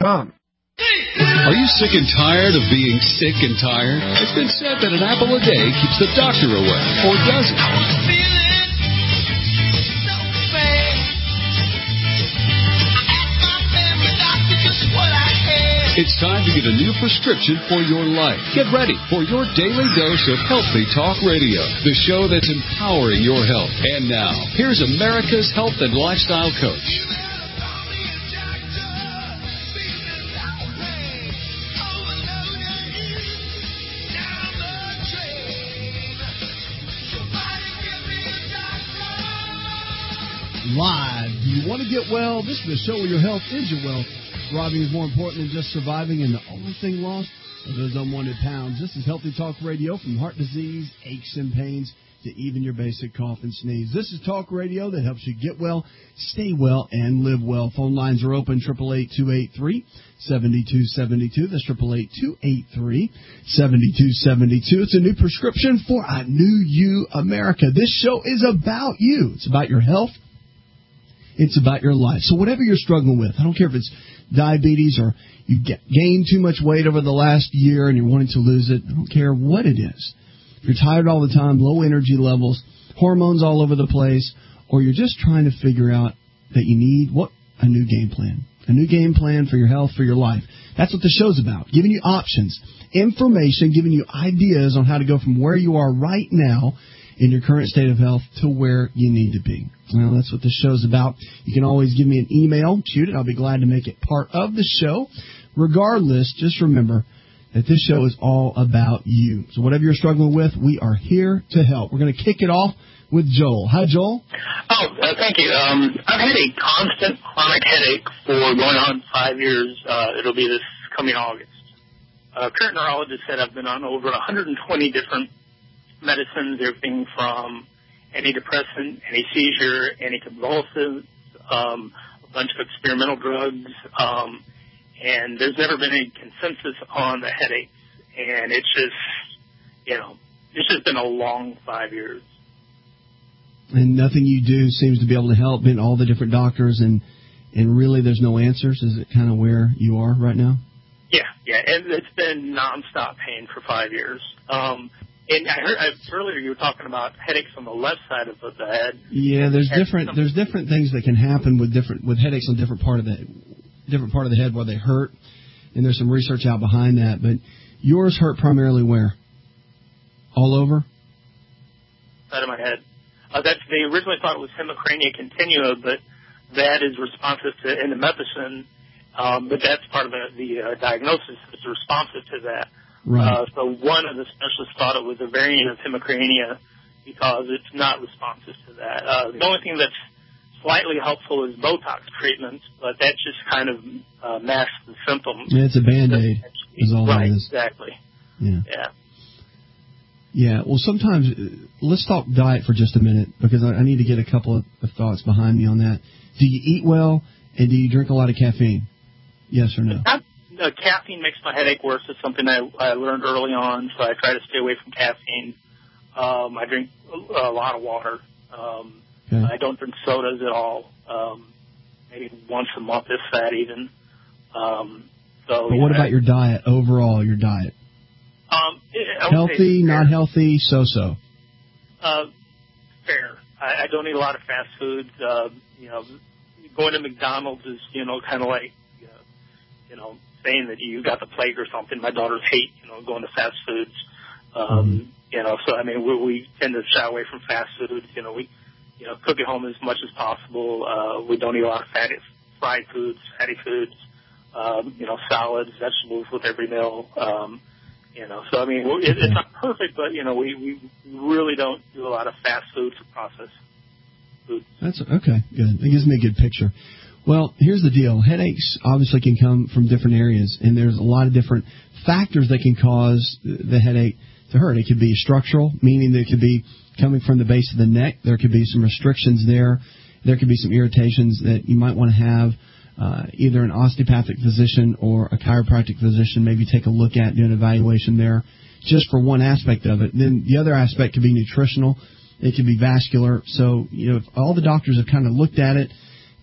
HealthyTalkRadio.com. Are you sick and tired of being sick and tired? It's been said that an apple a day keeps the doctor away, or does it? It's time to get a new prescription for your life. Get ready for your daily dose of Healthy Talk Radio, the show that's empowering your health. And now, here's America's health and lifestyle coach. Live. Do you want to get well? This is the show where your health is your wealth. Thriving is more important than just surviving, and the only thing lost are those unwanted pounds. This is Healthy Talk Radio, from heart disease, aches and pains, to even your basic cough and sneeze. This is talk radio that helps you get well, stay well, and live well. Phone lines are open, 888-283-7272. That's 888-283-7272. It's a new prescription for a new you, America. This show is about you. It's about your health. It's about your life. So whatever you're struggling with, I don't care if it's diabetes or you gained too much weight over the last year and you're wanting to lose it, I don't care what it is. If you're tired all the time, low energy levels, hormones all over the place, or you're just trying to figure out that you need a new game plan. A new game plan for your health, for your life. That's what the show's about, giving you options, information, giving you ideas on how to go from where you are right now in your current state of health to where you need to be. Well, that's what this show's about. You can always give me an email, shoot it. I'll be glad to make it part of the show. Regardless, just remember that this show is all about you. So whatever you're struggling with, we are here to help. We're going to kick it off with Joel. Hi, Joel. Thank you. I've had a constant chronic headache for going on 5 years. It'll be this coming August. Current neurologist said I've been on over 120 different medicines, everything from antidepressant, anti-seizure, anticonvulsants, a bunch of experimental drugs, and there's never been any consensus on the headaches. And it's just been a long 5 years. And nothing you do seems to be able to help. Been all the different doctors, and really there's no answers. Is it kind of where you are right now? Yeah, and it's been nonstop pain for 5 years. And I heard earlier you were talking about headaches on the left side of the head. Yeah, there's different things that can happen with headaches on different part of the head where they hurt, and there's some research out behind that. But yours hurt primarily where? All over? Side of my head. They originally thought it was hemicrania continua, but that is responsive to indomethacin. But that's part of the diagnosis. It's responsive to that. Right. So one of the specialists thought it was a variant of hemicrania because it's not responsive to that. The only thing that's slightly helpful is Botox treatments, but that just kind of masks the symptoms. Yeah, it's a Band-Aid is all right, it is. Exactly. Yeah. Yeah, well, sometimes, let's talk diet for just a minute, because I need to get a couple of thoughts behind me on that. Do you eat well, and do you drink a lot of caffeine? Yes or no? Caffeine makes my headache worse. It's something I learned early on, so I try to stay away from caffeine. I drink a lot of water. Okay. I don't drink sodas at all. Maybe once a month, if that even. But what about your diet, overall, your diet? Healthy, not healthy, so-so? Fair. I don't eat a lot of fast foods. Going to McDonald's is, kind of like, saying that you got the plague or something. My daughters hate, going to fast foods. So, we tend to shy away from fast foods. We, cook at home as much as possible. We don't eat a lot of fried foods, fatty foods, salads, vegetables with every meal. So, it's not perfect, but, we really don't do a lot of fast foods or processed foods. That's okay. Good. That gives me a good picture. Well, here's the deal. Headaches obviously can come from different areas, and there's a lot of different factors that can cause the headache to hurt. It could be structural, meaning that it could be coming from the base of the neck. There could be some restrictions there. There could be some irritations that you might want to have either an osteopathic physician or a chiropractic physician maybe take a look at, do an evaluation there just for one aspect of it. Then the other aspect could be nutritional. It could be vascular. So, if all the doctors have kind of looked at it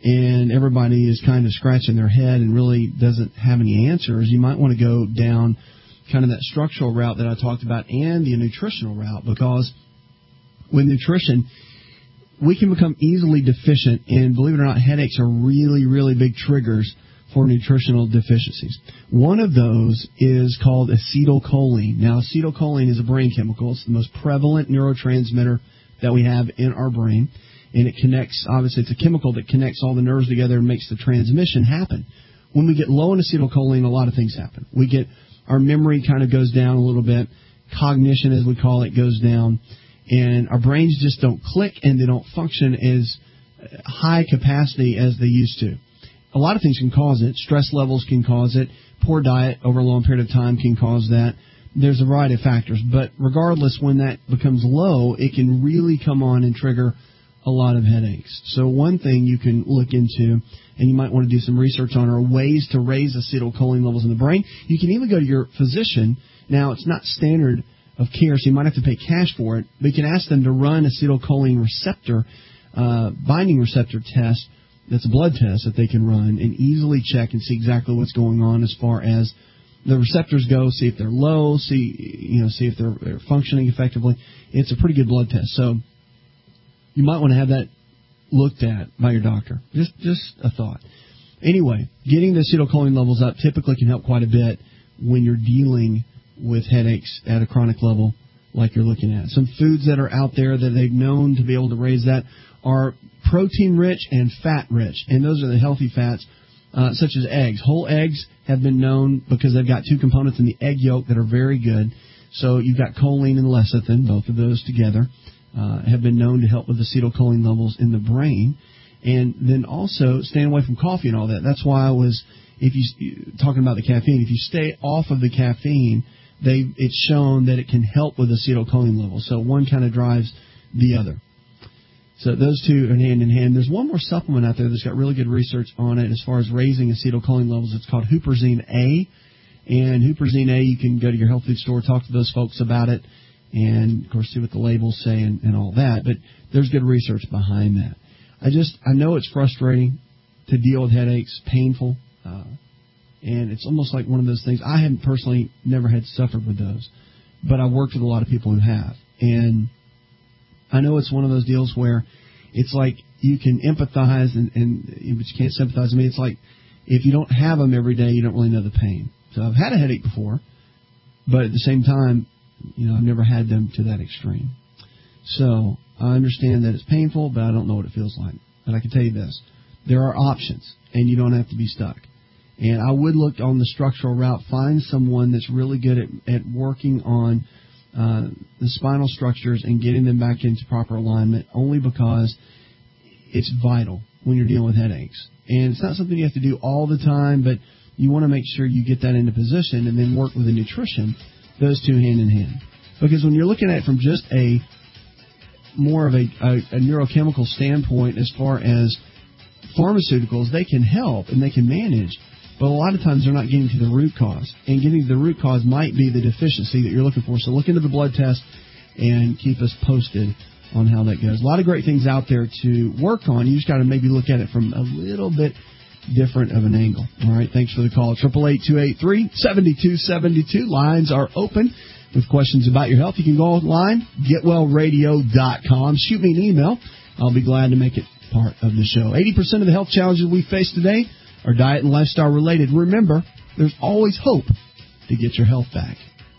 and everybody is kind of scratching their head and really doesn't have any answers, you might want to go down kind of that structural route that I talked about and the nutritional route, because with nutrition, we can become easily deficient, and believe it or not, headaches are really, really big triggers for nutritional deficiencies. One of those is called acetylcholine. Now, acetylcholine is a brain chemical. It's the most prevalent neurotransmitter that we have in our brain, and it connects, obviously, it's a chemical that connects all the nerves together and makes the transmission happen. When we get low in acetylcholine, a lot of things happen. Our memory kind of goes down a little bit. Cognition, as we call it, goes down. And our brains just don't click, and they don't function as high capacity as they used to. A lot of things can cause it. Stress levels can cause it. Poor diet over a long period of time can cause that. There's a variety of factors. But regardless, when that becomes low, it can really come on and trigger a lot of headaches. So one thing you can look into, and you might want to do some research on, are ways to raise acetylcholine levels in the brain. You can even go to your physician. Now, it's not standard of care, so you might have to pay cash for it, but you can ask them to run acetylcholine receptor, binding receptor test. That's a blood test that they can run and easily check and see exactly what's going on as far as the receptors go, see if they're low, see if they're functioning effectively. It's a pretty good blood test. So you might want to have that looked at by your doctor. Just a thought. Anyway, getting the acetylcholine levels up typically can help quite a bit when you're dealing with headaches at a chronic level like you're looking at. Some foods that are out there that they've known to be able to raise that are protein-rich and fat-rich, and those are the healthy fats, such as eggs. Whole eggs have been known, because they've got two components in the egg yolk that are very good. So you've got choline and lecithin, both of those together, have been known to help with acetylcholine levels in the brain. And then also staying away from coffee and all that. That's why talking about the caffeine, if you stay off of the caffeine, it's shown that it can help with acetylcholine levels. So one kind of drives the other. So those two are hand in hand. There's one more supplement out there that's got really good research on it as far as raising acetylcholine levels. It's called Huperzine A. And Huperzine A, you can go to your health food store, talk to those folks about it, and, of course, see what the labels say and all that. But there's good research behind that. I know it's frustrating to deal with headaches, painful, and it's almost like one of those things. I haven't personally never had suffered with those, but I've worked with a lot of people who have. And I know it's one of those deals where it's like you can empathize, but you can't sympathize. I mean, it's like if you don't have them every day, you don't really know the pain. So I've had a headache before, but at the same time, I've never had them to that extreme. So I understand that it's painful, but I don't know what it feels like. But I can tell you this. There are options, and you don't have to be stuck. And I would look on the structural route, find someone that's really good at working on the spinal structures and getting them back into proper alignment, only because it's vital when you're dealing with headaches. And it's not something you have to do all the time, but you want to make sure you get that into position and then work with the nutrition, those two hand in hand. Because when you're looking at it from just more of a neurochemical standpoint, as far as pharmaceuticals, they can help and they can manage, but a lot of times they're not getting to the root cause. And getting to the root cause might be the deficiency that you're looking for. So look into the blood test and keep us posted on how that goes. A lot of great things out there to work on. You just got to maybe look at it from a little bit different of an angle. All right, thanks for the call. 888-283-7272. Lines are open with questions about your health. You can go online, getwellradio.com. Shoot me an email. I'll be glad to make it part of the show. 80% of the health challenges we face today are diet and lifestyle related. Remember, there's always hope to get your health back.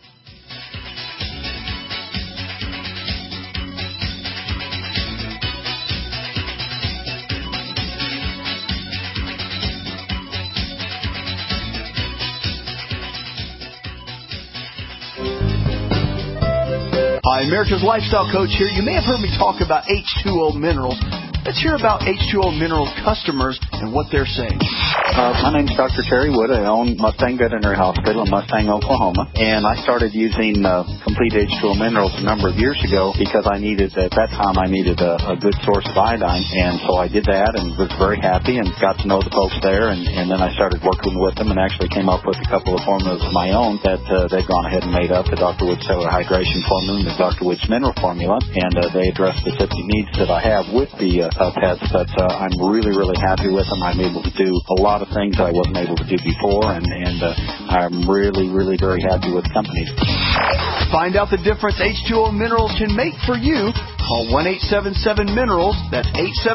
Hi, America's Lifestyle Coach here. You may have heard me talk about H2O Minerals. Let's hear about H2O Minerals customers and what they're saying. My name's Dr. Terry Wood. I own Mustang Veterinary Hospital in Mustang, Oklahoma. And I started using Complete H2O Minerals a number of years ago because at that time I needed a good source of iodine. And so I did that and was very happy and got to know the folks there. And then I started working with them and actually came up with a couple of formulas of my own that they've gone ahead and made up, the Dr. Wood Cellular Hydration Formula and the Dr. Wood's Mineral Formula. And they address specific needs that I have with the pets. But I'm really, really happy with them. I'm able to do a lot of things that I wasn't able to do before, and I'm really, really very happy with the company. Find out the difference H2O Minerals can make for you. Call 1-877-MINERALS. That's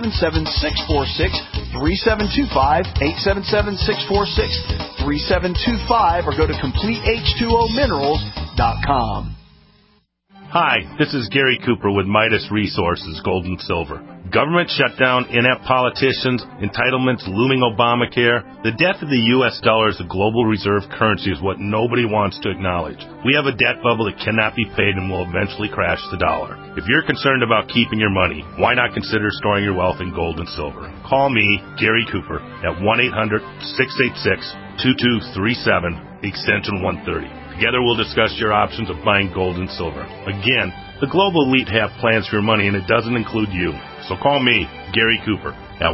877-646-3725, 877-646-3725, or go to CompleteH2OMinerals.com. Hi, this is Gary Cooper with Midas Resources, Gold and Silver. Government shutdown, inept politicians, entitlements, looming Obamacare. The death of the U.S. dollar as a global reserve currency is what nobody wants to acknowledge. We have a debt bubble that cannot be paid and will eventually crash the dollar. If you're concerned about keeping your money, why not consider storing your wealth in gold and silver? Call me, Gary Cooper, at 1-800-686-2237, extension 130. Together we'll discuss your options of buying gold and silver. Again, the global elite have plans for your money, and it doesn't include you. So call me, Gary Cooper, at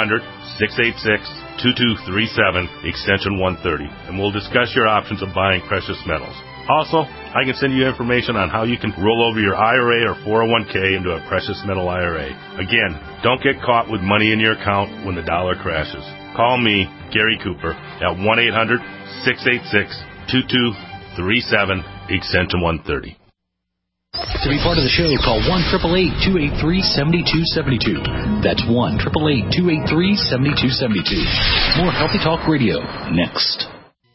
1-800-686-2237, extension 130, and we'll discuss your options of buying precious metals. Also, I can send you information on how you can roll over your IRA or 401k into a precious metal IRA. Again, don't get caught with money in your account when the dollar crashes. Call me, Gary Cooper, at 1-800-686-2237, extension 130. To be part of the show, call 1-888-283-7272. That's 1-888-283-7272. More Healthy Talk Radio next.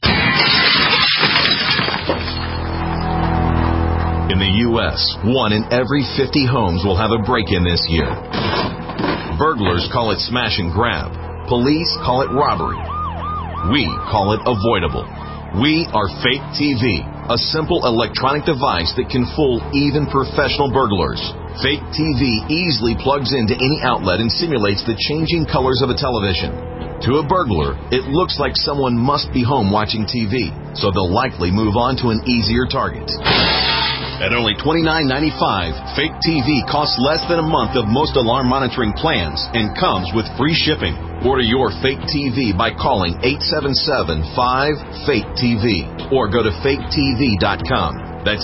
In the U.S., 1 in every 50 homes will have a break-in this year. Burglars call it smash and grab. Police call it robbery. We call it avoidable. We are Fake TV, a simple electronic device that can fool even professional burglars. Fake TV easily plugs into any outlet and simulates the changing colors of a television. To a burglar, it looks like someone must be home watching TV, so they'll likely move on to an easier target. At only $29.95, Fake TV costs less than a month of most alarm monitoring plans and comes with free shipping. Order your Fake TV by calling 877-5-FAKE-TV or go to faketv.com. That's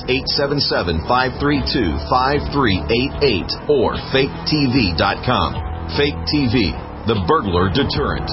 877-532-5388 or faketv.com. Fake TV, the burglar deterrent.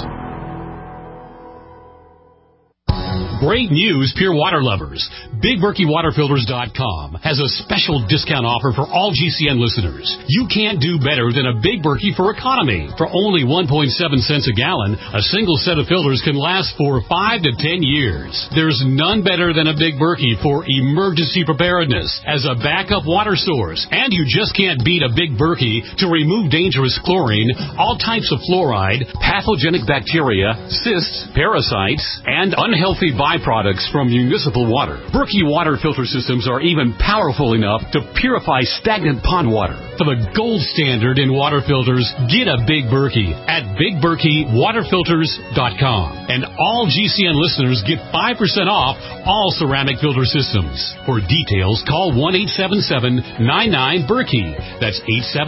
Great news, pure water lovers. BigBerkeyWaterFilters.com has a special discount offer for all GCN listeners. You can't do better than a Big Berkey for economy. For only 1.7 cents a gallon, a single set of filters can last for 5 to 10 years. There's none better than a Big Berkey for emergency preparedness as a backup water source. And you just can't beat a Big Berkey to remove dangerous chlorine, all types of fluoride, pathogenic bacteria, cysts, parasites, and unhealthy byproducts from municipal water. Berkey water filter systems are even powerful enough to purify stagnant pond water. For the gold standard in water filters, get a Big Berkey at BigBerkeyWaterFilters.com. And all GCN listeners get 5% off all ceramic filter systems. For details, call 1-877-99-BERKEY. That's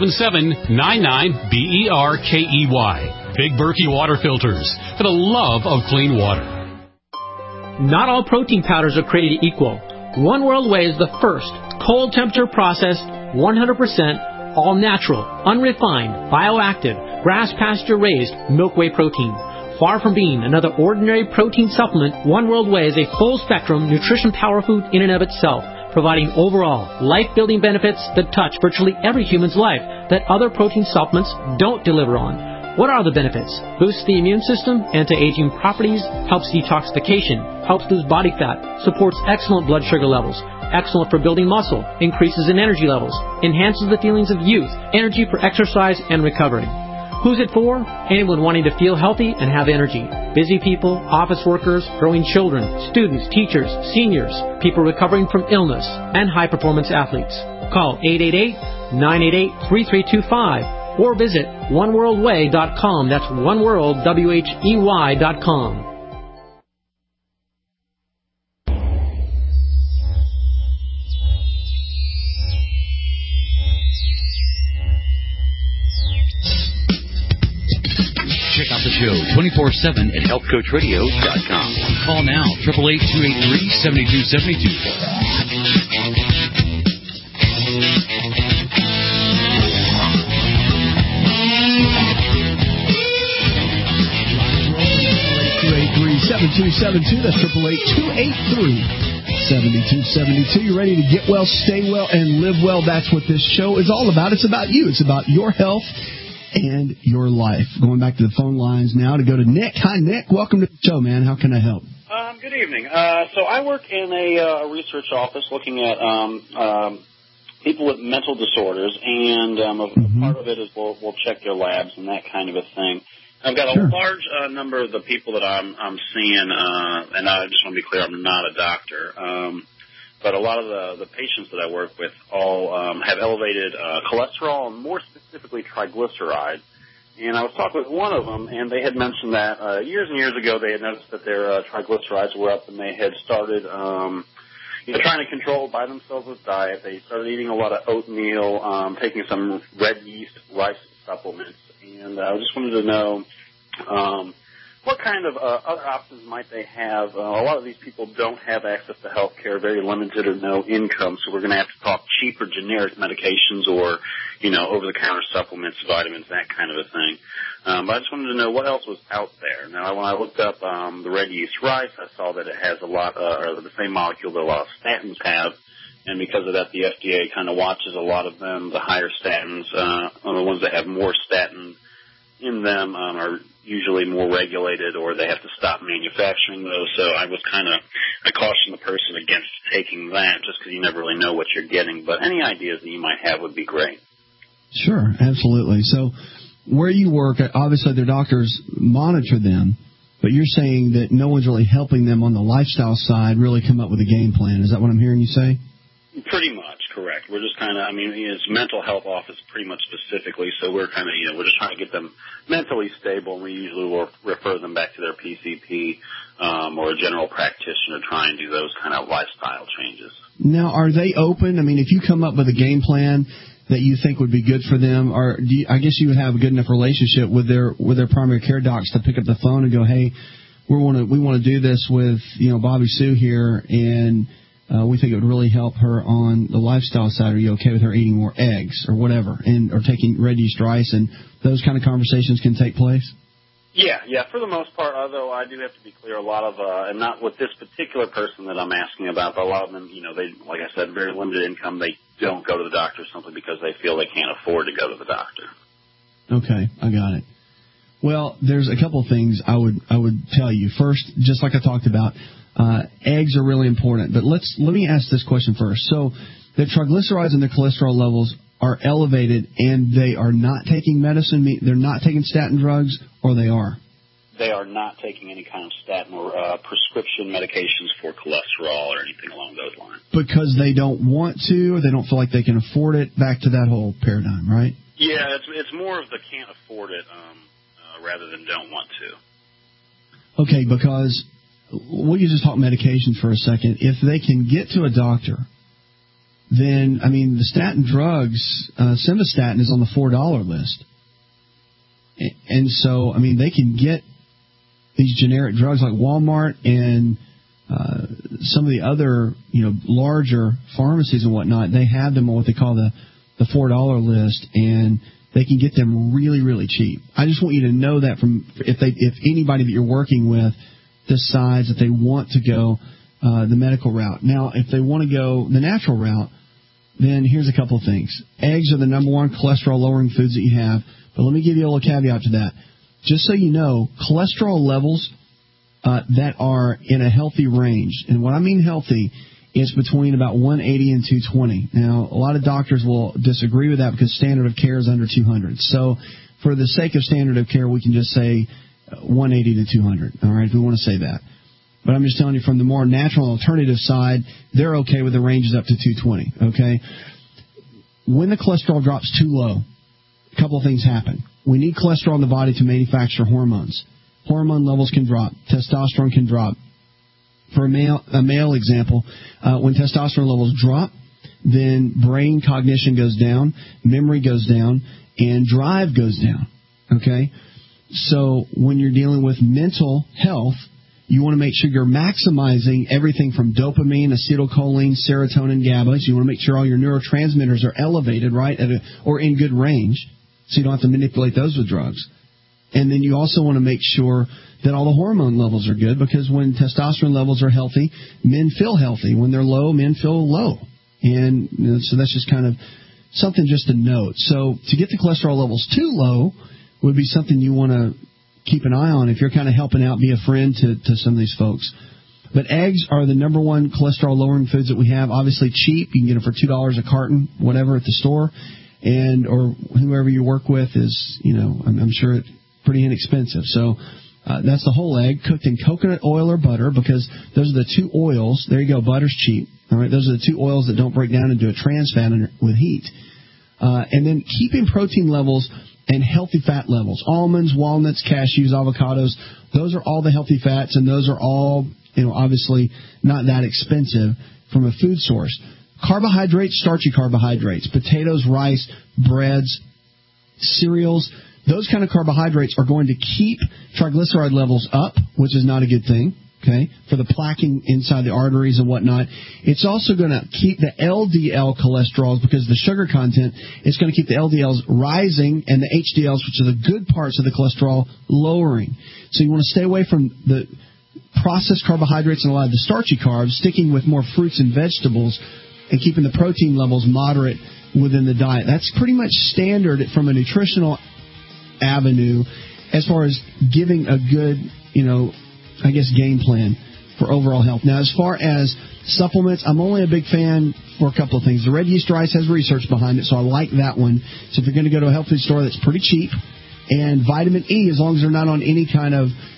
877-99-BERKEY. Big Berkey Water Filters, for the love of clean water. Not all protein powders are created equal. One World Whey is the first cold temperature processed, 100% all natural, unrefined, bioactive, grass pasture raised milk whey protein. Far from being another ordinary protein supplement, One World Whey is a full spectrum nutrition power food in and of itself, providing overall life-building benefits that touch virtually every human's life that other protein supplements don't deliver on. What are the benefits? Boosts the immune system, anti-aging properties, helps detoxification, helps lose body fat, supports excellent blood sugar levels, excellent for building muscle, increases in energy levels, enhances the feelings of youth, energy for exercise and recovery. Who's it for? Anyone wanting to feel healthy and have energy. Busy people, office workers, growing children, students, teachers, seniors, people recovering from illness, and high-performance athletes. Call 888-988-3325. or visit oneworldway.com. That's oneworldwhey.com. Check out the show 24/7 at healthcoachradio.com. Call now, 888-283-7272. That's 888-283-7272. You're ready to get well, stay well, and live well. That's what this show is all about. It's about you. It's about your health and your life. Going back to the phone lines now to go to Nick. Hi, Nick. Welcome to the show, man. How can I help? Good evening. So I work in a research office looking at people with mental disorders, and part of it is we'll check their labs and that kind of a thing. I've got a large number of the people that I'm seeing, and I just want to be clear, I'm not a doctor. But a lot of the patients that I work with all have elevated cholesterol and more specifically triglycerides. And I was talking with one of them, and they had mentioned that years and years ago they had noticed that their triglycerides were up, and they had started trying to control by themselves with diet. They started eating a lot of oatmeal, taking some red yeast rice supplements. And I just wanted to know what kind of other options might they have? A lot of these people don't have access to health care, very limited or no income, so we're going to have to talk cheaper generic medications or, over-the-counter supplements, vitamins, that kind of a thing. But I just wanted to know what else was out there. Now, when I looked up the red yeast rice, I saw that it has a lot, or the same molecule that a lot of statins have, and because of that, the FDA kind of watches a lot of them. The higher statins, or the ones that have more statins in them are usually more regulated, or they have to stop manufacturing those. So I caution the person against taking that just because you never really know what you're getting. But any ideas that you might have would be great. Sure, absolutely. So where you work, obviously their doctors monitor them, but you're saying that no one's really helping them on the lifestyle side really come up with a game plan. Is that what I'm hearing you say? Pretty much, correct. We're just it's mental health office pretty much specifically, so we're we're just trying to get them mentally stable, and we usually will refer them back to their PCP or a general practitioner try and do those kind of lifestyle changes. Now, are they open? If you come up with a game plan that you think would be good for them, or I guess you would have a good enough relationship with their primary care docs to pick up the phone and go, hey, we want to do this with Bobby Sue here, and we think it would really help her on the lifestyle side. Are you okay with her eating more eggs or whatever, or taking red yeast rice, and those kind of conversations can take place? Yeah, for the most part, although I do have to be clear, a lot of, and not with this particular person that I'm asking about, but a lot of them, they, like I said, very limited income. They don't go to the doctor simply because they feel they can't afford to go to the doctor. Okay, I got it. Well, there's a couple of things I would tell you. First, just like I talked about, eggs are really important. But let me ask this question first. So the triglycerides and the cholesterol levels are elevated, and they are not taking medicine. They're not taking statin drugs, or they are? They are not taking any kind of statin or prescription medications for cholesterol or anything along those lines. Because they don't want to, or they don't feel like they can afford it. Back to that whole paradigm, right? Yeah, it's more of the can't afford it rather than don't want to. Okay, because we'll just talk medications for a second. If they can get to a doctor, then, the statin drugs, simvastatin is on the $4 list. And so, they can get these generic drugs like Walmart and some of the other, larger pharmacies and whatnot. They have them on what they call the $4 list, and they can get them really, really cheap. I just want you to know that if anybody that you're working with decides that they want to go the medical route. Now, if they want to go the natural route, then here's a couple of things. Eggs are the number one cholesterol-lowering foods that you have, but let me give you a little caveat to that. Just so you know, cholesterol levels that are in a healthy range, and what I mean healthy is between about 180 and 220. Now, a lot of doctors will disagree with that because standard of care is under 200. So for the sake of standard of care, we can just say 180 to 200, all right, if we want to say that. But I'm just telling you from the more natural alternative side, they're okay with the ranges up to 220, okay? When the cholesterol drops too low, a couple of things happen. We need cholesterol in the body to manufacture hormones. Hormone levels can drop. Testosterone can drop. For a male example, when testosterone levels drop, then brain cognition goes down, memory goes down, and drive goes down. Okay? So when you're dealing with mental health, you want to make sure you're maximizing everything from dopamine, acetylcholine, serotonin, GABA. So you want to make sure all your neurotransmitters are elevated, right, or in good range, so you don't have to manipulate those with drugs. And then you also want to make sure that all the hormone levels are good, because when testosterone levels are healthy, men feel healthy. When they're low, men feel low. And so that's just kind of something just to note. So to get the cholesterol levels too low would be something you want to keep an eye on if you're kind of helping out, be a friend to some of these folks. But eggs are the number one cholesterol-lowering foods that we have. Obviously cheap. You can get them for $2 a carton, whatever, at the store. Or whoever you work with is, I'm sure it's pretty inexpensive. So that's the whole egg, cooked in coconut oil or butter, because those are the two oils. There you go, butter's cheap. All right, those are the two oils that don't break down into a trans fat with heat. And then keeping protein levels and healthy fat levels. Almonds, walnuts, cashews, avocados, those are all the healthy fats, and those are all, obviously not that expensive from a food source. Carbohydrates, starchy carbohydrates, potatoes, rice, breads, cereals, those kind of carbohydrates are going to keep triglyceride levels up, which is not a good thing, okay, for the plaquing inside the arteries and whatnot. It's also going to keep the LDL cholesterols, because the sugar content, it's going to keep the LDLs rising and the HDLs, which are the good parts of the cholesterol, lowering. So you want to stay away from the processed carbohydrates and a lot of the starchy carbs, sticking with more fruits and vegetables, and keeping the protein levels moderate within the diet. That's pretty much standard from a nutritional avenue as far as giving a good, game plan for overall health. Now, as far as supplements, I'm only a big fan for a couple of things. The red yeast rice has research behind it, so I like that one. So if you're going to go to a health food store, that's pretty cheap. And vitamin E, as long as they're not on any type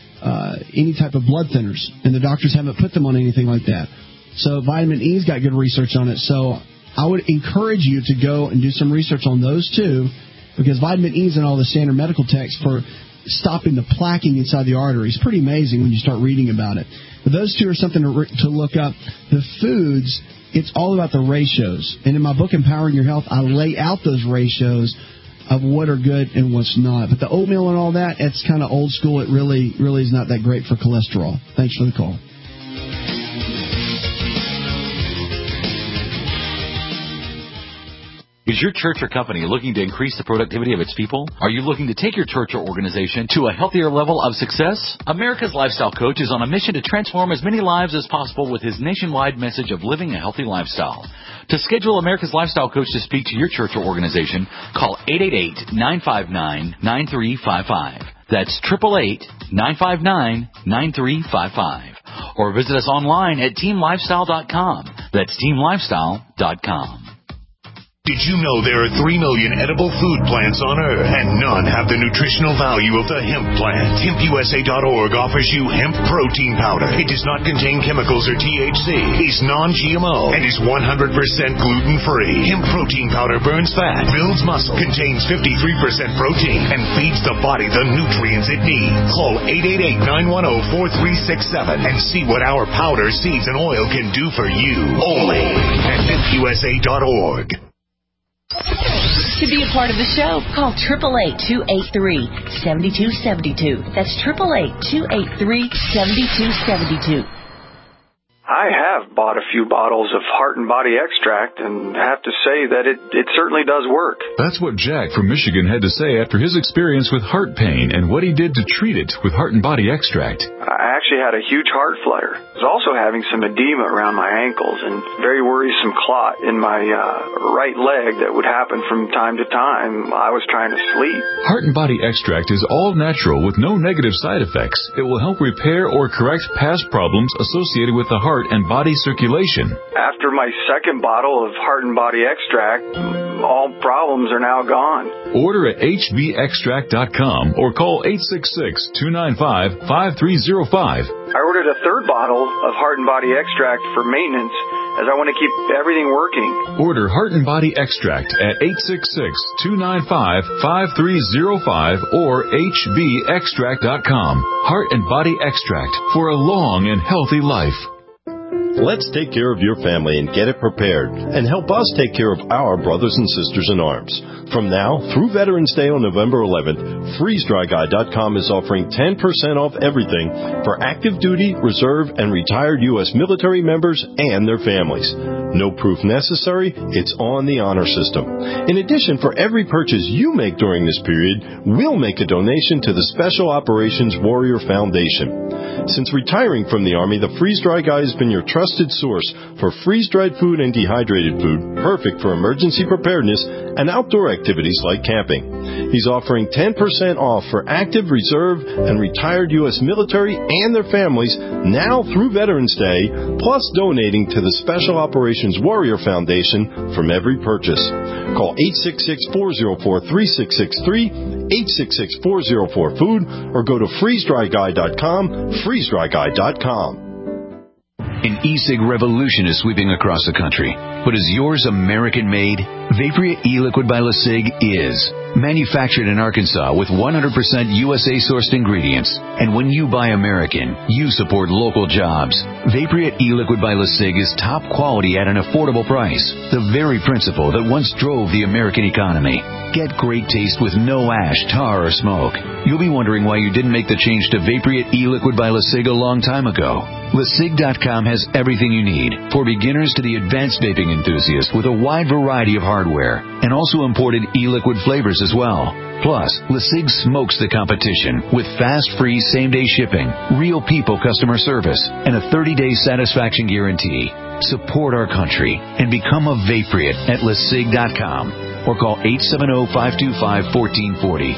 of blood thinners, and the doctors haven't put them on anything like that. So vitamin E's got good research on it. So I would encourage you to go and do some research on those two, because vitamin E's in all the standard medical texts for stopping the plaquing inside the arteries. Pretty amazing when you start reading about it. But those two are something to look up. The foods, it's all about the ratios. And in my book, Empowering Your Health, I lay out those ratios of what are good and what's not. But the oatmeal and all that, it's kind of old school. It really is not that great for cholesterol. Thanks for the call. Is your church or company looking to increase the productivity of its people? Are you looking to take your church or organization to a healthier level of success? America's Lifestyle Coach is on a mission to transform as many lives as possible with his nationwide message of living a healthy lifestyle. To schedule America's Lifestyle Coach to speak to your church or organization, call 888-959-9355. That's 888-959-9355. Or visit us online at teamlifestyle.com. That's teamlifestyle.com. Did you know there are 3 million edible food plants on Earth, and none have the nutritional value of the hemp plant? HempUSA.org offers you hemp protein powder. It does not contain chemicals or THC, is non-GMO, and is 100% gluten-free. Hemp protein powder burns fat, builds muscle, contains 53% protein, and feeds the body the nutrients it needs. Call 888-910-4367 and see what our powder, seeds, and oil can do for you. Only at HempUSA.org. To be a part of the show, call 888-283-7272. That's 888-283-7272. I have bought a few bottles of Heart and Body Extract and have to say that it certainly does work. That's what Jack from Michigan had to say after his experience with heart pain and what he did to treat it with Heart and Body Extract. I actually had a huge heart flutter. I was also having some edema around my ankles and very worrisome clot in my right leg that would happen from time to time while I was trying to sleep. Heart and Body Extract is all natural with no negative side effects. It will help repair or correct past problems associated with the heart and body circulation. After my second bottle of Heart and Body Extract, all problems are now gone. Order at hbextract.com or call 866-295-5305. I ordered a third bottle of Heart and Body Extract for maintenance, as I want to keep everything working. Order Heart and Body Extract at 866-295-5305 or hbextract.com. Heart and Body Extract for a long and healthy life. Let's take care of your family and get it prepared, and help us take care of our brothers and sisters in arms. From now through Veterans Day on November 11th, FreezeDryGuy.com is offering 10% off everything for active duty, reserve, and retired U.S. military members and their families. No proof necessary, it's on the honor system. In addition, for every purchase you make during this period, we'll make a donation to the Special Operations Warrior Foundation. Since retiring from the Army, the Freeze Dry Guy has been your trusted source for freeze-dried food and dehydrated food, perfect for emergency preparedness and outdoor activities like camping. He's offering 10% off for active, reserve, and retired U.S. military and their families now through Veterans Day, plus donating to the Special Operations Warrior Foundation from every purchase. Call 866-404-3663, 866-404-FOOD, or go to freezedryguy.com, freezedryguy.com. An e-cig revolution is sweeping across the country. But is yours American-made? Vapria e-liquid by LeSig is. Manufactured in Arkansas with 100% USA-sourced ingredients. And when you buy American, you support local jobs. Vapria e-liquid by LeSig is top quality at an affordable price. The very principle that once drove the American economy. Get great taste with no ash, tar, or smoke. You'll be wondering why you didn't make the change to Vapria e-liquid by LeSig a long time ago. LeSig.com has everything you need, for beginners to the advanced vaping enthusiast, with a wide variety of hardware, and also imported e-liquid flavors as well. Plus, LeSig smokes the competition with fast, free, same-day shipping, real people customer service, and a 30-day satisfaction guarantee. Support our country and become a Vapriot at LeSig.com. Or call 870-525-1440,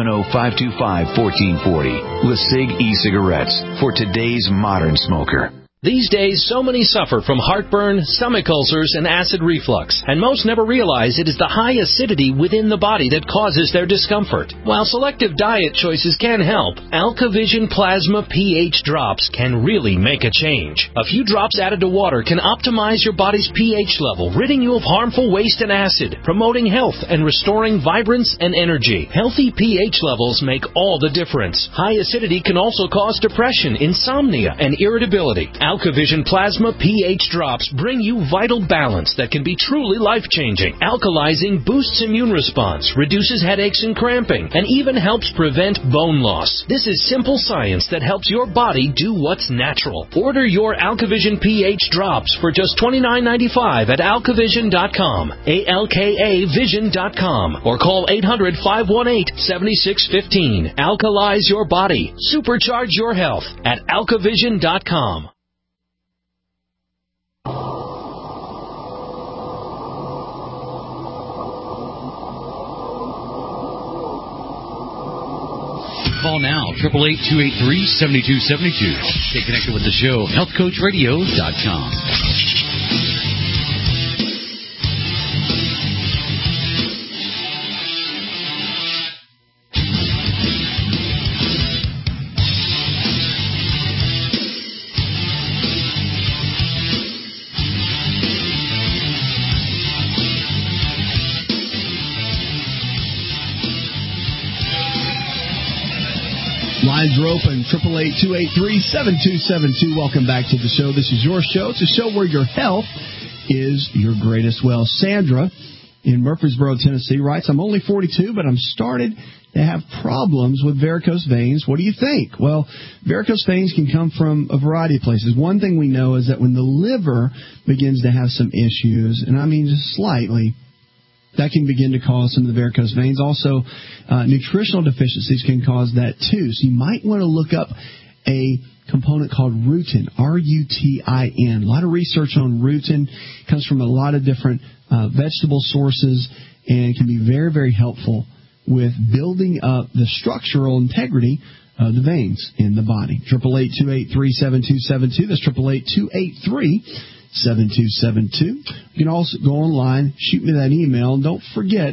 870-525-1440. LeSig e-cigarettes for today's modern smoker. These days, so many suffer from heartburn, stomach ulcers, and acid reflux, and most never realize it is the high acidity within the body that causes their discomfort. While selective diet choices can help, AlkaVision Plasma pH drops can really make a change. A few drops added to water can optimize your body's pH level, ridding you of harmful waste and acid, promoting health and restoring vibrance and energy. Healthy pH levels make all the difference. High acidity can also cause depression, insomnia, and irritability. AlkaVision Plasma pH drops bring you vital balance that can be truly life-changing. Alkalizing boosts immune response, reduces headaches and cramping, and even helps prevent bone loss. This is simple science that helps your body do what's natural. Order your AlkaVision pH drops for just $29.95 at alkavision.com, ALKAvision.com, or call 800-518-7615. Alkalize your body. Supercharge your health at alkavision.com. Call now, 888-283-7272. Stay connected with the show, healthcoachradio.com. Lines are open, 888-283-7272. Welcome back to the show. This is your show. It's a show where your health is your greatest wealth. Sandra in Murfreesboro, Tennessee writes, I'm only 42, but I'm started to have problems with varicose veins. What do you think? Well, varicose veins can come from a variety of places. One thing we know is that when the liver begins to have some issues, and I mean just slightly, that can begin to cause some of the varicose veins. Also, nutritional deficiencies can cause that too. So you might want to look up a component called rutin, R-U-T-I-N. A lot of research on rutin. It comes from a lot of different vegetable sources and can be very, very helpful with building up the structural integrity of the veins in the body. 888-283-7272. That's 888-283-7272. 7272. You can also go online, shoot me that email, and don't forget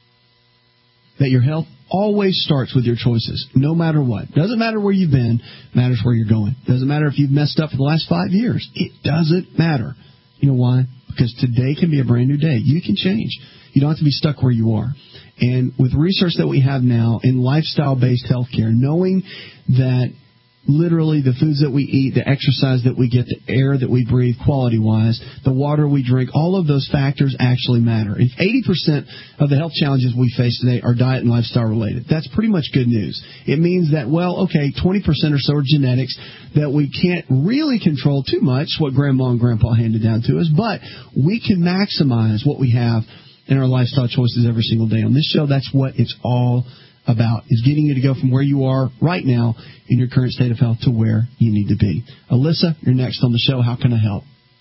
that your health always starts with your choices, no matter what. Doesn't matter where you've been, matters where you're going. Doesn't matter if you've messed up for the last 5 years. It doesn't matter. You know why? Because today can be a brand new day. You can change. You don't have to be stuck where you are. And with research that we have now in lifestyle-based healthcare, knowing that literally the foods that we eat, the exercise that we get, the air that we breathe quality-wise, the water we drink, all of those factors actually matter. If 80% of the health challenges we face today are diet and lifestyle related, that's pretty much good news. It means that, 20% or so are genetics that we can't really control too much, what Grandma and Grandpa handed down to us, but we can maximize what we have in our lifestyle choices every single day. On this show, that's what it's all about, is getting you to go from where you are right now in your current state of health to where you need to be. Alyssa, you're next on the show. How can I help?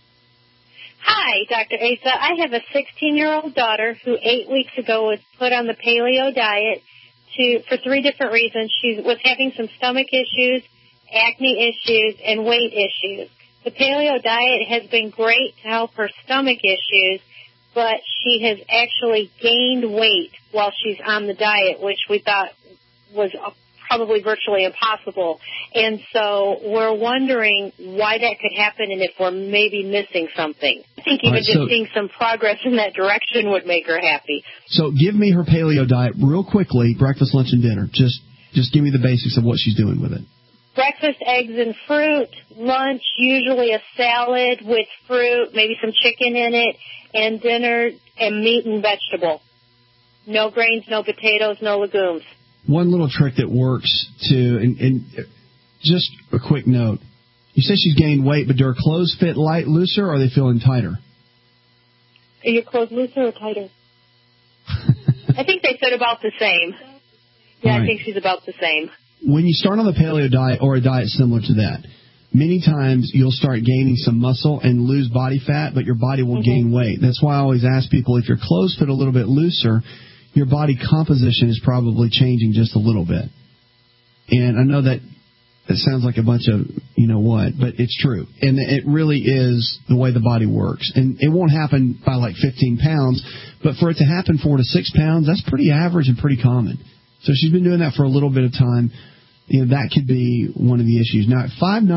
Hi, Dr. Asa. I have a 16-year-old daughter who 8 weeks ago was put on the paleo diet for 3 different reasons. She was having some stomach issues, acne issues, and weight issues. The paleo diet has been great to help her stomach issues, but she has actually gained weight while she's on the diet, which we thought was probably virtually impossible. And so we're wondering why that could happen and if we're maybe missing something. I think even seeing some progress in that direction would make her happy. So give me her paleo diet real quickly, breakfast, lunch, and dinner. Just give me the basics of what she's doing with it. Breakfast, eggs and fruit. Lunch, usually a salad with fruit, maybe some chicken in it. And dinner, and meat and vegetable. No grains, no potatoes, no legumes. One little trick that works, too, and just a quick note. You say she's gained weight, but do her clothes fit looser, or are they feeling tighter? Are your clothes looser or tighter? I think they fit about the same. Yeah, right. I think she's about the same. When you start on the paleo diet, or a diet similar to that, many times you'll start gaining some muscle and lose body fat, but your body will gain weight. That's why I always ask people, if your clothes fit a little bit looser, your body composition is probably changing just a little bit. And I know that sounds like a bunch of you-know-what, but it's true. And it really is the way the body works. And it won't happen by like 15 pounds, but for it to happen 4 to 6 pounds, that's pretty average and pretty common. So she's been doing that for a little bit of time. That could be one of the issues. Now, at 5'9",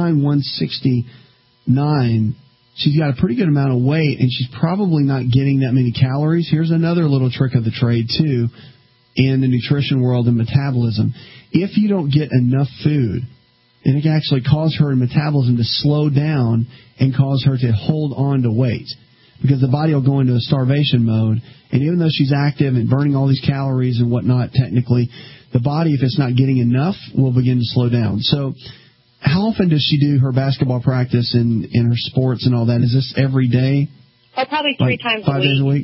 169, she's got a pretty good amount of weight, and she's probably not getting that many calories. Here's another little trick of the trade, too, in the nutrition world and metabolism. If you don't get enough food, then it can actually cause her metabolism to slow down and cause her to hold on to weight, because the body will go into a starvation mode, and even though she's active and burning all these calories and whatnot, technically, the body, if it's not getting enough, will begin to slow down. So how often does she do her basketball practice and her sports and all that? Is this every day? Oh, probably 3 times a week. 5 days a week?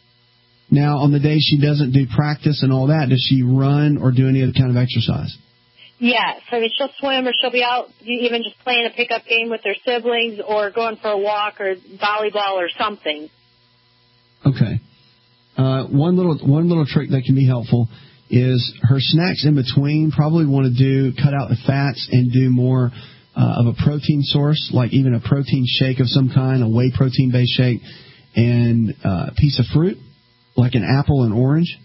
Now, on the days she doesn't do practice and all that, does she run or do any other kind of exercise? Yes. I mean, she'll swim, or she'll be out even just playing a pickup game with her siblings, or going for a walk, or volleyball or something. Okay. One little trick that can be helpful is her snacks in between. Probably want to cut out the fats and do more of a protein source, like even a protein shake of some kind, a whey protein-based shake, and a piece of fruit, like an apple and orange,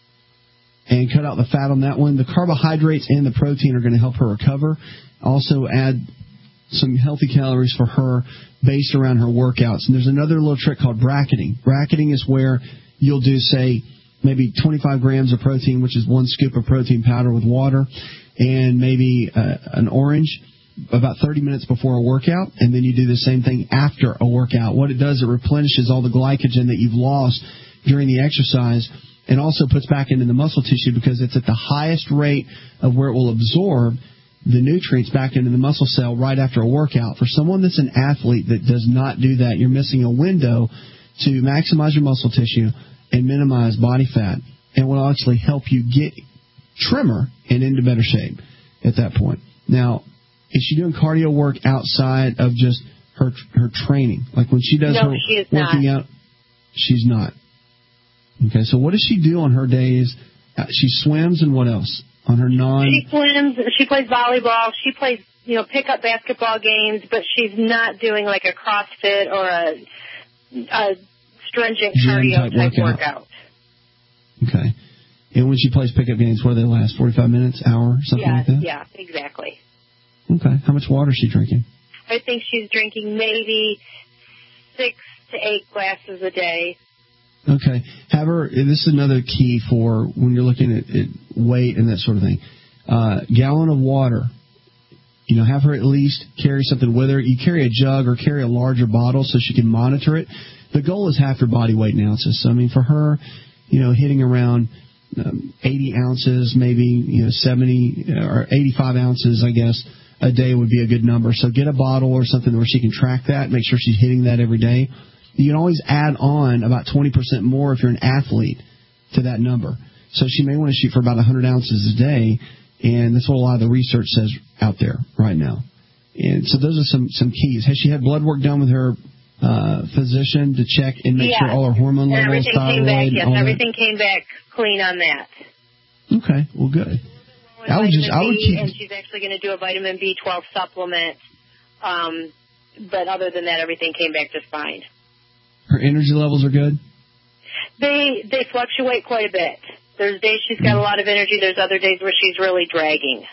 and cut out the fat on that one. The carbohydrates and the protein are going to help her recover. Also add some healthy calories for her based around her workouts. And there's another little trick called bracketing. Bracketing is where you'll do, say, maybe 25 grams of protein, which is 1 scoop of protein powder with water, and maybe an orange about 30 minutes before a workout, and then you do the same thing after a workout. What it does, it replenishes all the glycogen that you've lost during the exercise, and also puts back into the muscle tissue, because it's at the highest rate of where it will absorb the nutrients back into the muscle cell right after a workout. For someone that's an athlete that does not do that, you're missing a window to maximize your muscle tissue and minimize body fat, and will actually help you get trimmer and into better shape at that point. Now, is she doing cardio work outside of just her training? Like when she does her working out? She's not. Okay, so what does she do on her days? She swims, and what else? On her She swims, she plays volleyball, she plays pick up basketball games, but she's not doing like a CrossFit or a stringent cardio type workout. Okay. And when she plays pickup games, what do they last? 45 minutes, hour, something like that? Yeah, exactly. Okay. How much water is she drinking? I think she's drinking maybe 6 to 8 glasses a day. Okay. Have her, this is another key for when you're looking at weight and that sort of thing. Gallon of water. Have her at least carry something with her. You carry a jug or carry a larger bottle so she can monitor it. The goal is half your body weight in ounces. So, for her, hitting around 80 ounces, maybe 70 or 85 ounces, I guess, a day would be a good number. So get a bottle or something where she can track that, make sure she's hitting that every day. You can always add on about 20% more if you're an athlete to that number. So she may want to shoot for about 100 ounces a day, and that's what a lot of the research says out there right now. And so those are some keys. Has she had blood work done with her physician to check and make sure all her hormone levels, thyroid, everything came back clean on that. Okay, well, good. I would keep. And she's actually going to do a vitamin B12 supplement. But other than that, everything came back just fine. Her energy levels are good? They fluctuate quite a bit. There's days she's got a lot of energy. There's other days where she's really dragging.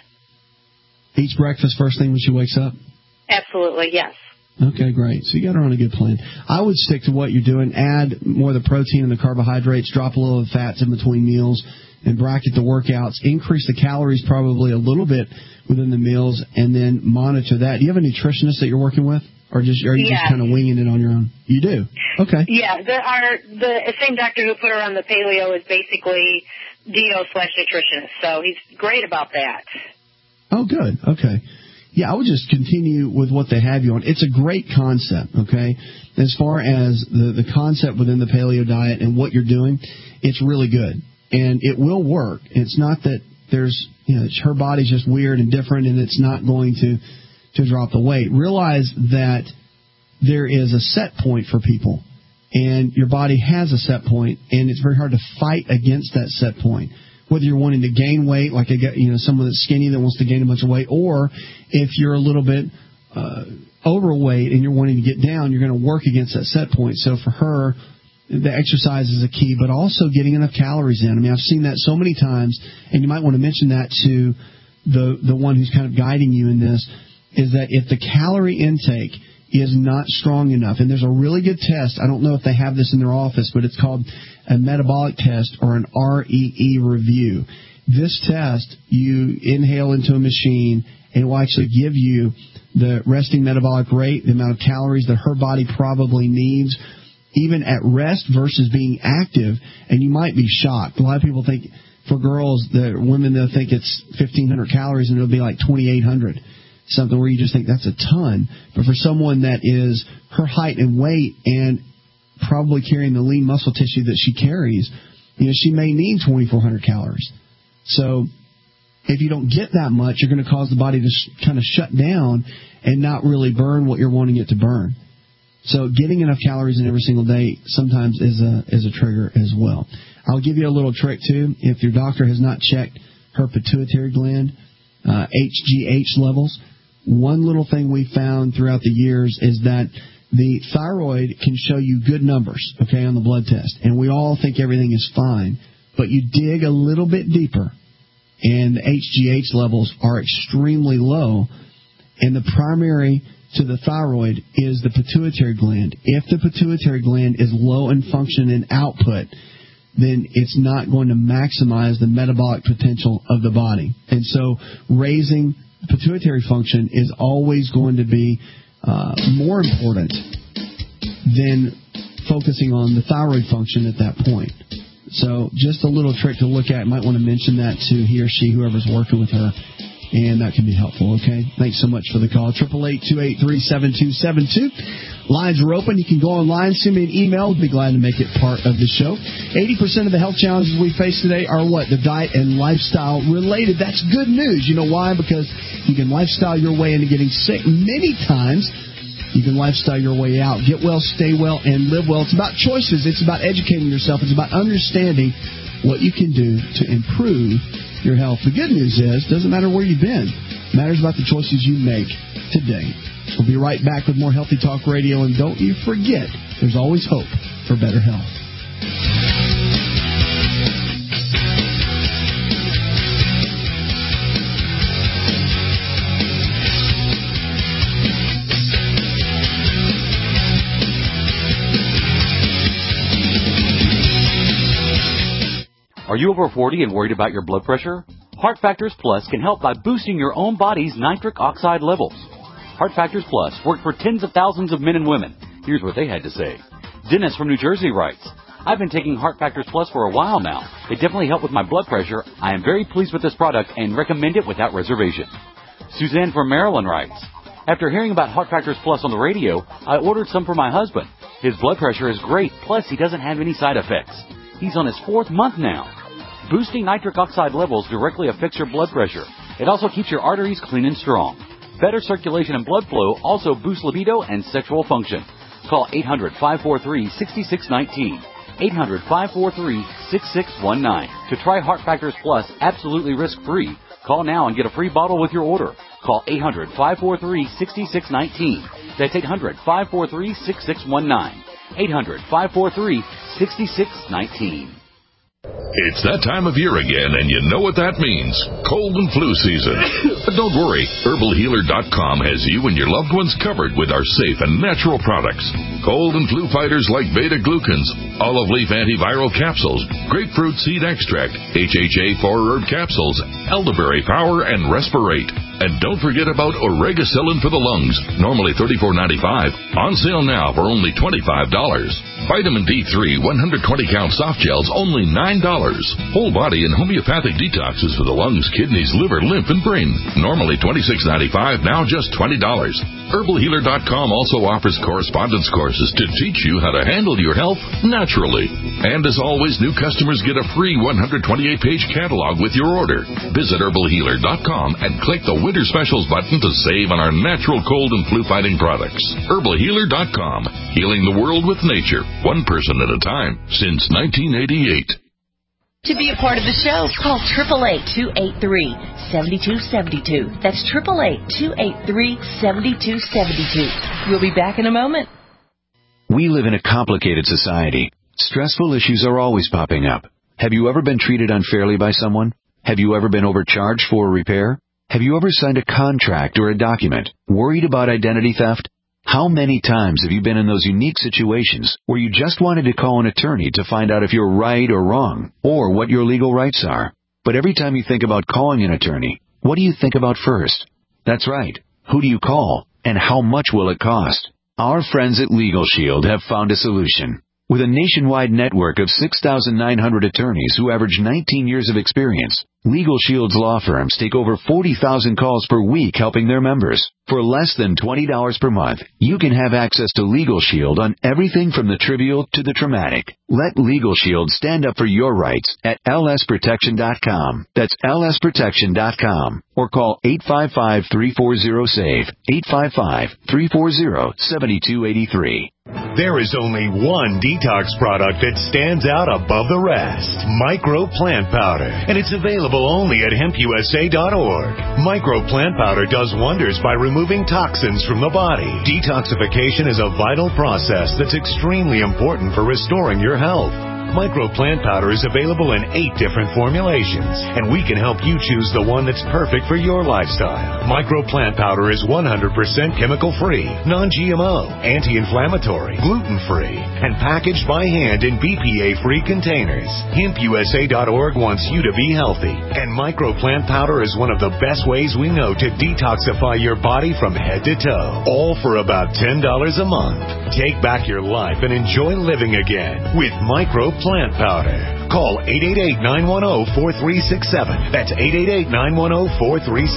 Eats breakfast first thing when she wakes up? Absolutely, yes. Okay, great. So you got her on a good plan. I would stick to what you're doing. Add more of the protein and the carbohydrates. Drop a little of the fats in between meals. And bracket the workouts. Increase the calories probably a little bit within the meals. And then monitor that. Do you have a nutritionist that you're working with? Or are you just kind of winging it on your own? You do? Okay. Yeah. The same doctor who put her on the paleo is basically DO/nutritionist. So he's great about that. Oh, good. Okay. Yeah, I would just continue with what they have you on. It's a great concept, okay? As far as the concept within the paleo diet and what you're doing, it's really good. And it will work. It's not that there's, her body's just weird and different and it's not going to drop the weight. Realize that there is a set point for people. And your body has a set point, and it's very hard to fight against that set point. Whether you're wanting to gain weight, like someone that's skinny that wants to gain a bunch of weight, or if you're a little bit overweight and you're wanting to get down, you're going to work against that set point. So for her, the exercise is a key, but also getting enough calories in. I mean, I've seen that so many times, and you might want to mention that to the one who's kind of guiding you in this, is that if the calorie intake is not strong enough, and there's a really good test, I don't know if they have this in their office, but it's called a metabolic test or an REE review. This test, you inhale into a machine, and it will actually give you the resting metabolic rate, the amount of calories that her body probably needs, even at rest versus being active, and you might be shocked. A lot of people think, for girls, women, they'll think it's 1,500 calories, and it'll be like 2,800. Something where you just think that's a ton. But for someone that is her height and weight and probably carrying the lean muscle tissue that she carries, she may need 2,400 calories. So if you don't get that much, you're going to cause the body to kind of shut down and not really burn what you're wanting it to burn. So getting enough calories in every single day sometimes is a trigger as well. I'll give you a little trick, too. If your doctor has not checked her pituitary gland, HGH levels, one little thing we found throughout the years is that the thyroid can show you good numbers, okay, on the blood test. And we all think everything is fine. But you dig a little bit deeper, and the HGH levels are extremely low. And the primary to the thyroid is the pituitary gland. If the pituitary gland is low in function and output, then it's not going to maximize the metabolic potential of the body. And so raising pituitary function is always going to be more important than focusing on the thyroid function at that point. So just a little trick to look at. Might want to mention that to he or she, whoever's working with her, and that can be helpful, okay? Thanks so much for the call. 888-283-7272. Lines are open. You can go online, send me an email. We'd be glad to make it part of the show. 80% of the health challenges we face today are what? The diet and lifestyle related. That's good news. You know why? Because you can lifestyle your way into getting sick many times. You can lifestyle your way out. Get well, stay well, and live well. It's about choices. It's about educating yourself. It's about understanding what you can do to improve your health. The good news is, doesn't matter where you've been. It matters about the choices you make today. We'll be right back with more Healthy Talk Radio, and don't you forget, there's always hope for better health. Are you over 40 and worried about your blood pressure? Heart Factors Plus can help by boosting your own body's nitric oxide levels. Heart Factors Plus worked for tens of thousands of men and women. Here's what they had to say. Dennis from New Jersey writes, I've been taking Heart Factors Plus for a while now. It definitely helped with my blood pressure. I am very pleased with this product and recommend it without reservation. Suzanne from Maryland writes, after hearing about Heart Factors Plus on the radio, I ordered some for my husband. His blood pressure is great, plus he doesn't have any side effects. He's on his 4th month now. Boosting nitric oxide levels directly affects your blood pressure. It also keeps your arteries clean and strong. Better circulation and blood flow also boosts libido and sexual function. Call 800-543-6619. 800-543-6619. To try Heart Factors Plus absolutely risk-free, call now and get a free bottle with your order. Call 800-543-6619. That's 800-543-6619. 800-543-6619. It's that time of year again, and you know what that means. Cold and flu season. But don't worry. HerbalHealer.com has you and your loved ones covered with our safe and natural products. Cold and flu fighters like beta-glucans, olive leaf antiviral capsules, grapefruit seed extract, HHA 4-herb capsules, elderberry power, and Respirate. And don't forget about Oregacillin for the lungs, normally $34.95. On sale now for only $25. Vitamin D3 120-count soft gels, only $9. Whole body and homeopathic detoxes for the lungs, kidneys, liver, lymph, and brain, normally $26.95, now just $20. HerbalHealer.com also offers correspondence courses to teach you how to handle your health naturally. And as always, new customers get a free 128-page catalog with your order. Visit HerbalHealer.com and click the Winter Specials button to save on our natural cold and flu-fighting products. HerbalHealer.com, healing the world with nature, one person at a time, since 1988. To be a part of the show, call 888-283-7272. That's 888-283-7272. We'll be back in a moment. We live in a complicated society. Stressful issues are always popping up. Have you ever been treated unfairly by someone? Have you ever been overcharged for a repair? Have you ever signed a contract or a document worried about identity theft? How many times have you been in those unique situations where you just wanted to call an attorney to find out if you're right or wrong, or what your legal rights are? But every time you think about calling an attorney, what do you think about first? That's right. Who do you call, and how much will it cost? Our friends at Legal Shield have found a solution. With a nationwide network of 6,900 attorneys who average 19 years of experience, Legal Shield's law firms take over 40,000 calls per week helping their members. For less than $20 per month, you can have access to Legal Shield on everything from the trivial to the traumatic. Let Legal Shield stand up for your rights at lsprotection.com. That's lsprotection.com. Or call 855-340-SAVE, 855-340-7283. There is only one detox product that stands out above the rest. Micro Plant Powder. And it's available only at hempusa.org. Micro Plant Powder does wonders by removing toxins from the body. Detoxification is a vital process that's extremely important for restoring your health. Micro Plant Powder is available in 8 different formulations, and we can help you choose the one that's perfect for your lifestyle. Micro Plant Powder is 100% chemical-free, non-GMO, anti-inflammatory, gluten-free, and packaged by hand in BPA-free containers. HempUSA.org wants you to be healthy, and Micro Plant Powder is one of the best ways we know to detoxify your body from head to toe, all for about $10 a month. Take back your life and enjoy living again with Micro Plant Powder. Call 888-910-4367. That's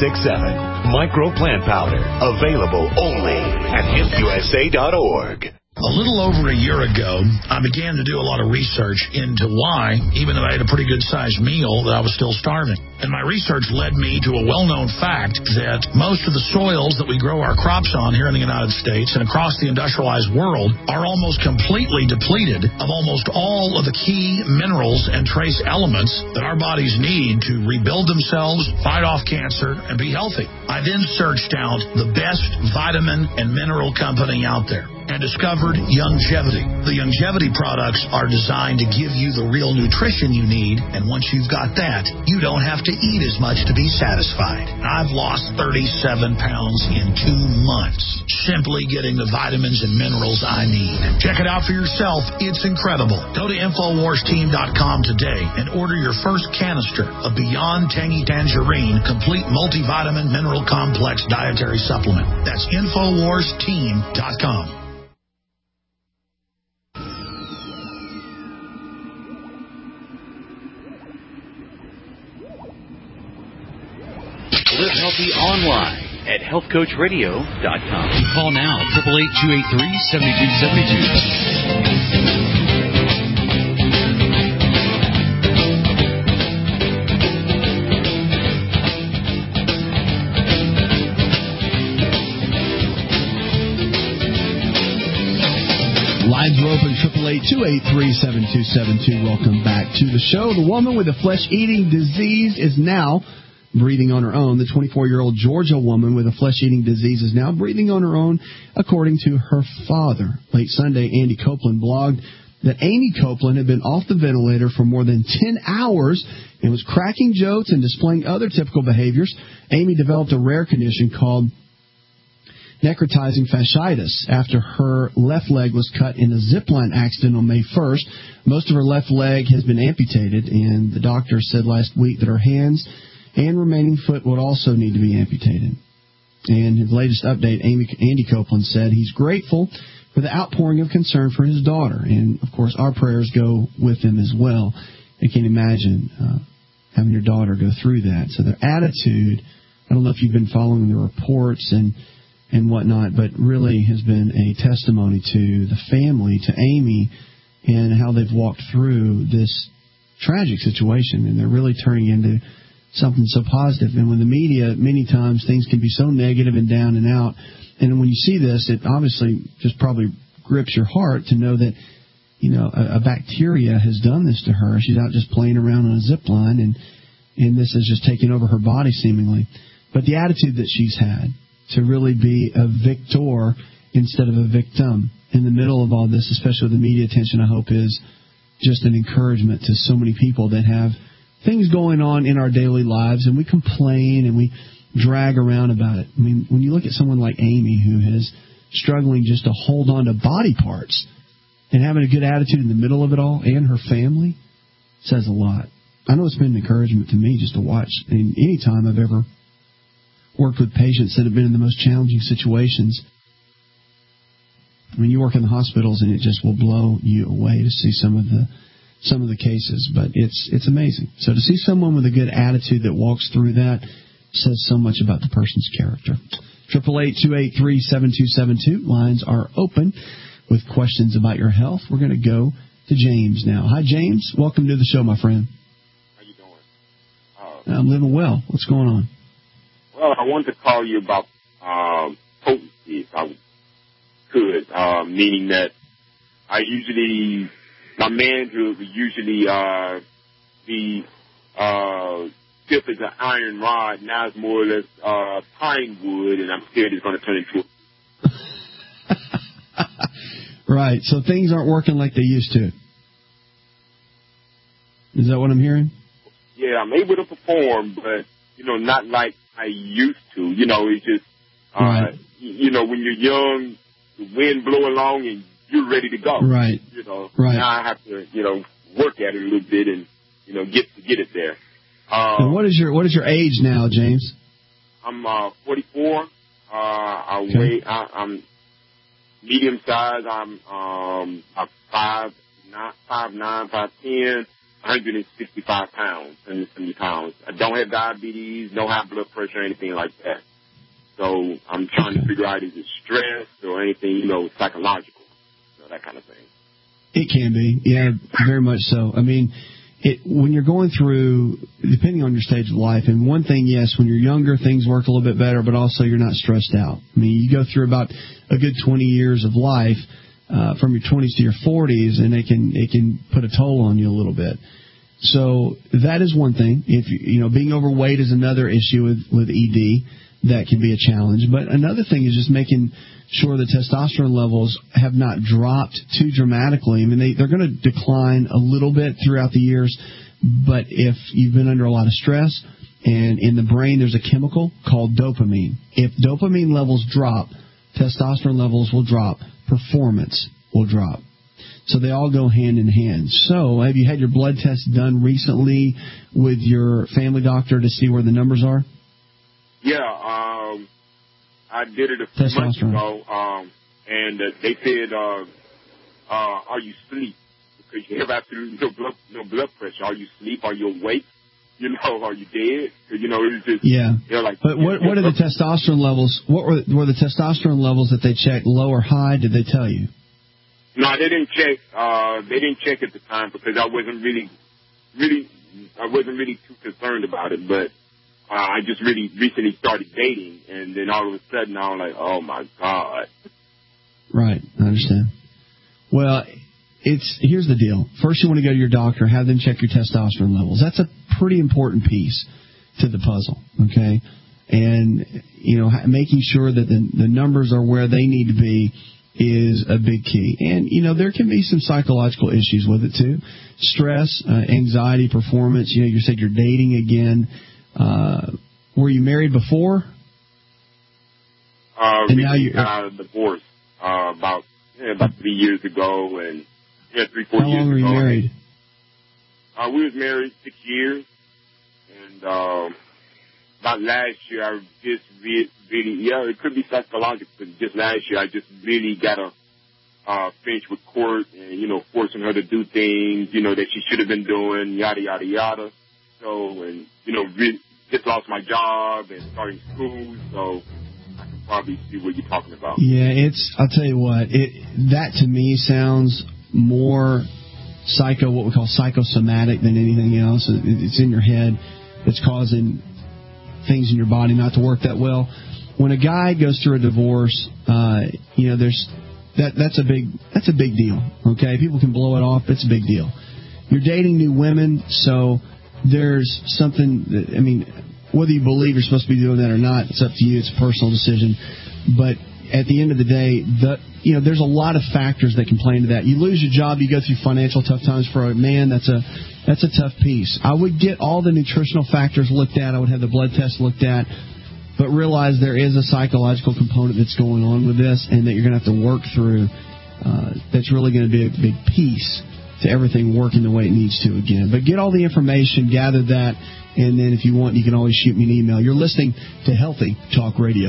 888-910-4367. Micro Plant Powder. Available only at hempusa.org. A little over a year ago, I began to do a lot of research into why, even though I had a pretty good-sized meal, that I was still starving. And my research led me to a well-known fact that most of the soils that we grow our crops on here in the United States and across the industrialized world are almost completely depleted of almost all of the key minerals and trace elements that our bodies need to rebuild themselves, fight off cancer, and be healthy. I then searched out the best vitamin and mineral company out there and discovered Youngevity. The Youngevity products are designed to give you the real nutrition you need, and once you've got that, you don't have to eat as much to be satisfied. I've lost 37 pounds in 2 months, simply getting the vitamins and minerals I need. Check it out for yourself. It's incredible. Go to InfoWarsTeam.com today and order your first canister of Beyond Tangy Tangerine Complete Multivitamin Mineral Complex Dietary Supplement. That's InfoWarsTeam.com. Live healthy online at healthcoachradio.com. Call now, 888-283-7272. Lines are open, 888-283-7272. Welcome back to the show. The woman with the flesh-eating disease is now breathing on her own. The 24-year-old Georgia woman with a flesh-eating disease is now breathing on her own, according to her father. Late Sunday, Andy Copeland blogged that Amy Copeland had been off the ventilator for more than 10 hours and was cracking jokes and displaying other typical behaviors. Amy developed a rare condition called necrotizing fasciitis after her left leg was cut in a zipline accident on May 1st. Most of her left leg has been amputated, and the doctor said last week that her hands and remaining foot would also need to be amputated. In his latest update, Andy Copeland said he's grateful for the outpouring of concern for his daughter, and of course our prayers go with him as well. I can't imagine having your daughter go through that. So their attitude, I don't know if you've been following the reports and whatnot, but really has been a testimony to the family, to Amy, and how they've walked through this tragic situation, and they're really turning into something so positive. And with the media, many times things can be so negative and down and out. And when you see this, it obviously just probably grips your heart to know that, you know, a bacteria has done this to her. She's out just playing around on a zip line, and this has just taken over her body seemingly. But the attitude that she's had to really be a victor instead of a victim in the middle of all this, especially with the media attention, I hope is just an encouragement to so many people that have things going on in our daily lives, and we complain and we drag around about it. I mean, when you look at someone like Amy, who is struggling just to hold on to body parts and having a good attitude in the middle of it all, and her family, says a lot. I know it's been an encouragement to me just to watch. I mean, any time I've ever worked with patients that have been in the most challenging situations, I mean, you work in the hospitals and it just will blow you away to see some of the cases, but it's amazing. So to see someone with a good attitude that walks through that says so much about the person's character. 888-283-7272. Lines are open with questions about your health. We're going to go to James now. Hi, James. Welcome to the show, my friend. How you doing? I'm living well. What's going on? Well, I wanted to call you about potency, if I could, meaning that my manhood would usually be stiff as an iron rod. Now it's more or less pine wood, and I'm scared it's going to turn into a... Right, so things aren't working like they used to. Is that what I'm hearing? Yeah, I'm able to perform, but, not like I used to. It's just, right. When you're young, the wind blow along and you're ready to go. Right. Right. Now I have to, work at it a little bit and, get it there. And what is your age now, James? I'm 44. I'm medium size. I'm 5'9", 5'10", 165 pounds, 170 pounds. I don't have diabetes, no high blood pressure, or anything like that. So I'm trying to figure out, is it stress or anything, psychological? that kind of thing. It can be, yeah, very much so. I mean, when you're going through, depending on your stage of life, and one thing, yes, when you're younger, things work a little bit better, but also you're not stressed out. I mean, you go through about a good 20 years of life from your 20s to your 40s, and it can put a toll on you a little bit. So that is one thing. If being overweight is another issue with ED. That can be a challenge. But another thing is just making sure the testosterone levels have not dropped too dramatically. I mean, they're going to decline a little bit throughout the years, but if you've been under a lot of stress, and in the brain there's a chemical called dopamine. If dopamine levels drop, testosterone levels will drop, performance will drop. So they all go hand in hand. So have you had your blood test done recently with your family doctor to see where the numbers are? Yeah, I did it a few months ago, and they said, are you asleep? Because you have absolutely no blood pressure. Are you asleep? Are you awake? Are you dead? It's just, like. But what are the testosterone levels? What were the testosterone levels that they checked, low or high? Did they tell you? No, they didn't check. They didn't check at the time because I wasn't really too concerned about it, but. I just really recently started dating, and then all of a sudden I was like, oh, my God. Right, I understand. Well, here's the deal. First you want to go to your doctor, have them check your testosterone levels. That's a pretty important piece to the puzzle, okay? And, making sure that the numbers are where they need to be is a big key. And, there can be some psychological issues with it, too. Stress, anxiety, performance. You said you're dating again. Were you married before? And now you're divorced about 3 years ago, and 3-4 years ago. How long were you married? We was married 6 years, and about last year I just really, it could be psychological, but just last year I just really got to finish with court and forcing her to do things that she should have been doing, yada yada yada. So, and, really just lost my job and starting school, so I can probably see what you're talking about. Yeah, I'll tell you what, that to me sounds more what we call psychosomatic than anything else. It's in your head. It's causing things in your body not to work that well. When a guy goes through a divorce, that's a big deal, okay? People can blow it off, it's a big deal. You're dating new women, so there's something that, whether you believe you're supposed to be doing that or not, it's up to you. It's a personal decision. But at the end of the day, there's a lot of factors that can play into that. You lose your job, you go through financial tough times for a man, that's a tough piece. I would get all the nutritional factors looked at. I would have the blood test looked at. But realize there is a psychological component that's going on with this and that you're going to have to work through. That's really going to be a big piece to everything working the way it needs to again. But get all the information, gather that, and then if you want, you can always shoot me an email. You're listening to Healthy Talk Radio.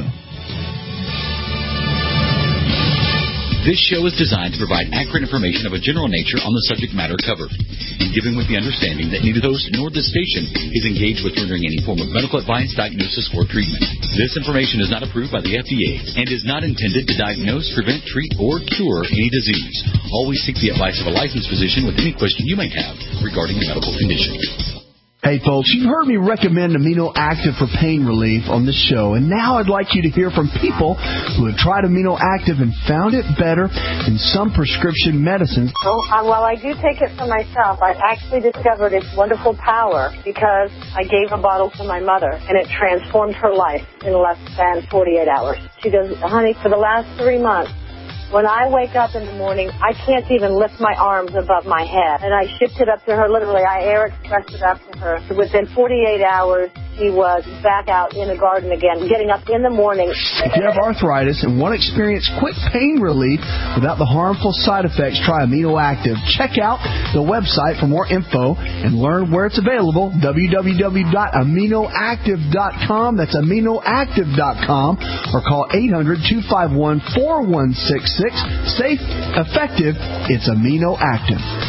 This show is designed to provide accurate information of a general nature on the subject matter covered, and given with the understanding that neither host nor this station is engaged with rendering any form of medical advice, diagnosis, or treatment. This information is not approved by the FDA and is not intended to diagnose, prevent, treat, or cure any disease. Always seek the advice of a licensed physician with any question you may have regarding a medical condition. Hey folks, you've heard me recommend Amino Active for pain relief on this show, and now I'd like you to hear from people who have tried Amino Active and found it better than some prescription medicines. While I do take it for myself, I actually discovered its wonderful power because I gave a bottle to my mother, and it transformed her life in less than 48 hours. She goes, honey, for the last 3 months, when I wake up in the morning, I can't even lift my arms above my head. And I shipped it up to her, literally. I air expressed it up to her. So within 48 hours, she was back out in the garden again, getting up in the morning. If you have arthritis and want to experience quick pain relief without the harmful side effects, try Amino Active. Check out the website for more info and learn where it's available, www.aminoactive.com. That's aminoactive.com, or call 800-251-4166. Safe, effective, it's Amino Active.